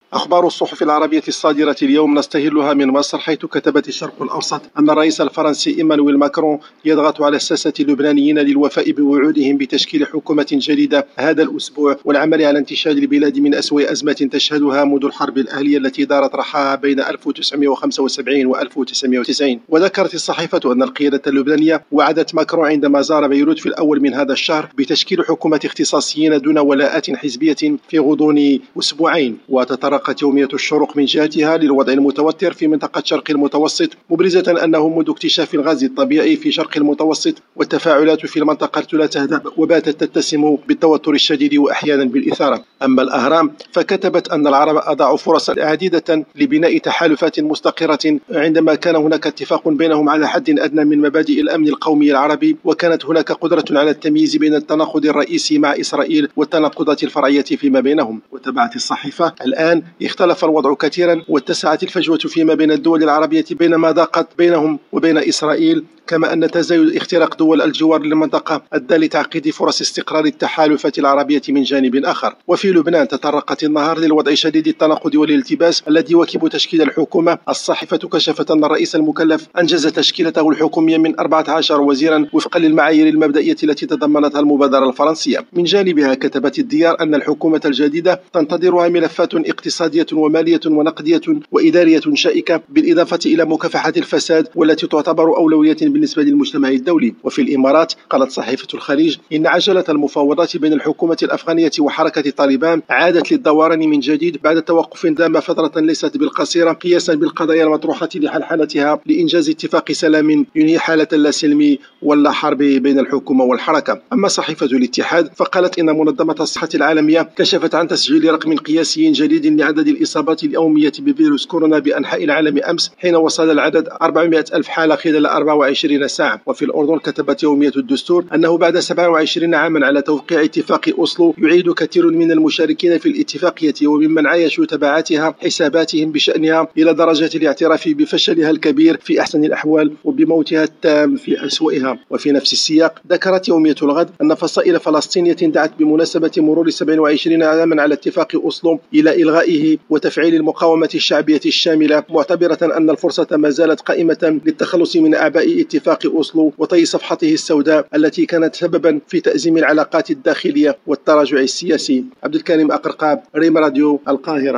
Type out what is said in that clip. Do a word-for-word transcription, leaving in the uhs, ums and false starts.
أخبار الصحف العربية الصادرة اليوم نستهلها من مصر، حيث كتبت الشرق الأوسط أن الرئيس الفرنسي إيمانويل ماكرون يضغط على الساسة اللبنانيين للوفاء بوعودهم بتشكيل حكومة جديدة هذا الأسبوع والعمل على انتشال البلاد من أسوأ أزمة تشهدها منذ الحرب الأهلية التي دارت رحاها بين ألف وتسعمائة وخمسة وسبعين و ألف وتسعمائة وتسعين. وذكرت الصحيفة أن القيادة اللبنانية وعدت ماكرون عندما زار بيروت في الأول من هذا الشهر بتشكيل حكومة اختصاصيين دون ولاءات حزبية في غضون أسبوعين. وتطرقت يومية الشروق من جهتها للوضع المتوتر في منطقة شرق المتوسط، مبرزة أنه منذ اكتشاف الغاز الطبيعي في شرق المتوسط والتفاعلات في المنطقة لا تهدأ وباتت تتسم بالتوتر الشديد وأحيانا بالإثارة. أما الأهرام فكتبت أن العرب أضاعوا فرصا عديدة لبناء تحالفات مستقرة عندما كان هناك اتفاق بينهم على حد أدنى من مبادئ الأمن القومي العربي، وكانت هناك قدرة على التمييز بين التناقض الرئيسي مع إسرائيل والتناقضات الفرعية فيما بينهم. وتبعت الصحيفة: الآن اختلف الوضع كثيرا واتسعت الفجوة فيما بين الدول العربية بينما ضاقت بينهم وبين إسرائيل، كما أن تزايد اختراق دول الجوار للمنطقة أدى لتعقيد فرص استقرار التحالفات العربية من جانب آخر. وفي لبنان تطرقت النهار للوضع شديد التناقض والالتباس الذي يواكب تشكيل الحكومة. الصحيفة كشفت أن الرئيس المكلف أنجز تشكيلته الحكومية من أربعة عشر وزيرا وفقا للمعايير المبدئية التي تضمنتها المبادرة الفرنسية. من جانبها كتبت الديار أن الحكومة الجديدة تنتظرها ملفات اقتصادية ومالية ونقدية وإدارية شائكة، بالإضافة إلى مكافحة الفساد والتي تعتبر أولوية بالنسبة للمجتمع الدولي. وفي الإمارات قالت صحيفة الخليج إن عجلة المفاوضات بين الحكومة الأفغانية وحركة طالبان عادت للدوران من جديد بعد توقف دام فترة ليست بالقصيرة قياسا بالقضايا المطروحة لحلحلتها لإنجاز اتفاق سلام ينهي حالة اللا سلم ولا حرب بين الحكومة والحركة. أما صحيفة الاتحاد فقالت إن منظمة الصحة العالمية كشفت عن تسجيل رقم قياسي جديد لعدد الإصابات اليومية بفيروس كورونا بأنحاء العالم أمس، حين وصل العدد أربعمائة ألف حالة خلال أربع وعشرين ساعة. وفي الأردن كتبت يومية الدستور أنه بعد سبعة وعشرين عاما على توقيع اتفاق أوسلو يعيد كثير من المشاركين في الاتفاقية وممن عايشوا تبعاتها حساباتهم بشأنها إلى درجة الاعتراف بفشلها الكبير في أحسن الأحوال وبموتها التام في أسوأها. وفي نفس السياق ذكرت يومية الغد أن فصائل فلسطينية دعت بمناسبة مرور سبعة وعشرين عاما على اتفاق أوسلو إلى إلغائه وتفعيل المقاومة الشعبية الشاملة، معتبرة أن الفرصة ما زالت قائمة للتخلص من أعباء اتفاق أوسلو وطي صفحته السوداء التي كانت سببا في تأزيم العلاقات الداخلية والتراجع السياسي. عبد الكريم أقرقاب، ريم راديو، القاهرة.